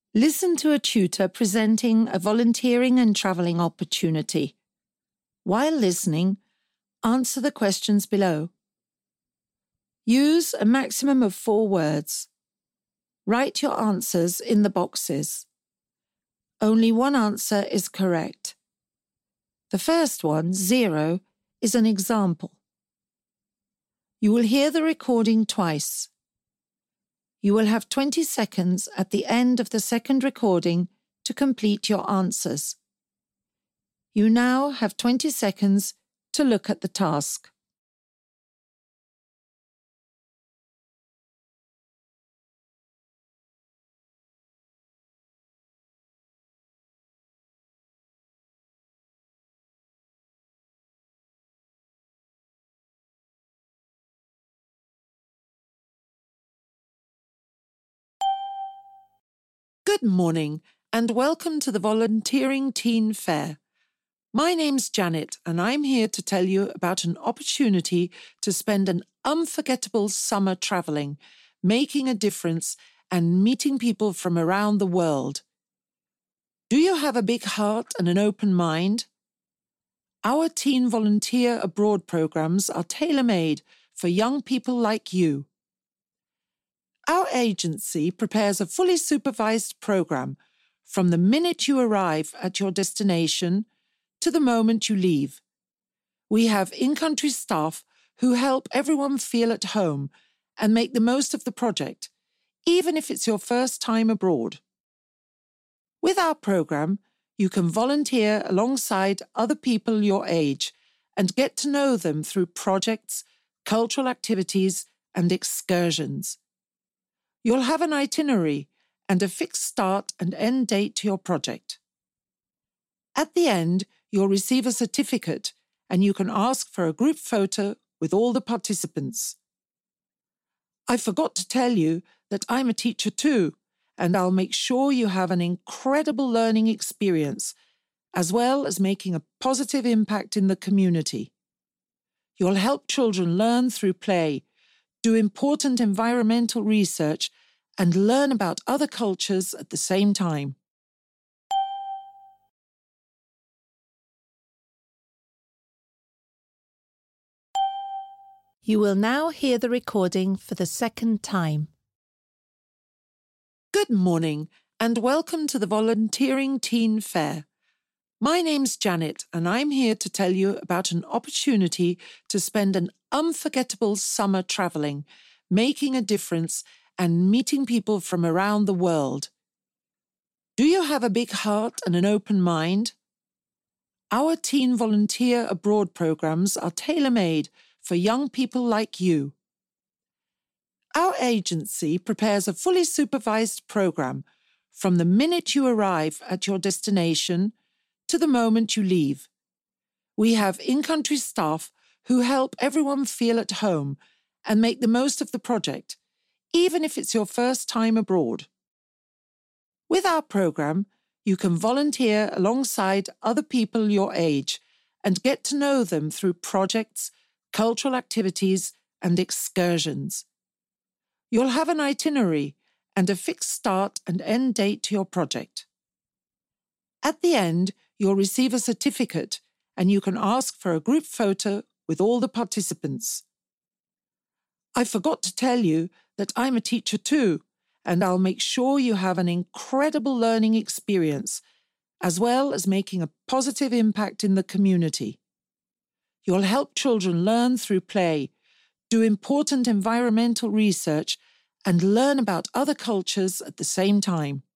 Listen to a tutor presenting a volunteering and travelling opportunity. While listening, answer the questions below. Use a maximum of 4 words. Write your answers in the boxes. Only one answer is correct. The first one, 0, is an example. You will hear the recording twice. You will have 20 seconds at the end of the second recording to complete your answers. You now have 20 seconds to look at the task. Good morning and welcome to the Volunteering Teen Fair. My name's Janet and I'm here to tell you about an opportunity to spend an unforgettable summer travelling, making a difference and meeting people from around the world. Do you have a big heart and an open mind? Our Teen Volunteer Abroad programs are tailor-made for young people like you. Our agency prepares a fully supervised program from the minute you arrive at your destination to the moment you leave. We have in-country staff who help everyone feel at home and make the most of the project, even if it's your first time abroad. With our program, you can volunteer alongside other people your age and get to know them through projects, cultural activities, and excursions. You'll have an itinerary and a fixed start and end date to your project. At the end, you'll receive a certificate and you can ask for a group photo with all the participants. I forgot to tell you that I'm a teacher too, and I'll make sure you have an incredible learning experience, as well as making a positive impact in the community. You'll help children learn through play, do important environmental research, and learn about other cultures at the same time. You will now hear the recording for the second time. Good morning and welcome to the Volunteering Teen Fair. My name's Janet and I'm here to tell you about an opportunity to spend an unforgettable summer travelling, making a difference and meeting people from around the world. Do you have a big heart and an open mind? Our Teen Volunteer Abroad programs are tailor-made for young people like you. Our agency prepares a fully supervised program from the minute you arrive at your destination to the moment you leave. We have in-country staff who help everyone feel at home and make the most of the project, even if it's your first time abroad. With our program, you can volunteer alongside other people your age and get to know them through projects, cultural activities, and excursions. You'll have an itinerary and a fixed start and end date to your project. At the end, you'll receive a certificate and you can ask for a group photo with all the participants. I forgot to tell you that I'm a teacher too, and I'll make sure you have an incredible learning experience, as well as making a positive impact in the community. You'll help children learn through play, do important environmental research, and learn about other cultures at the same time.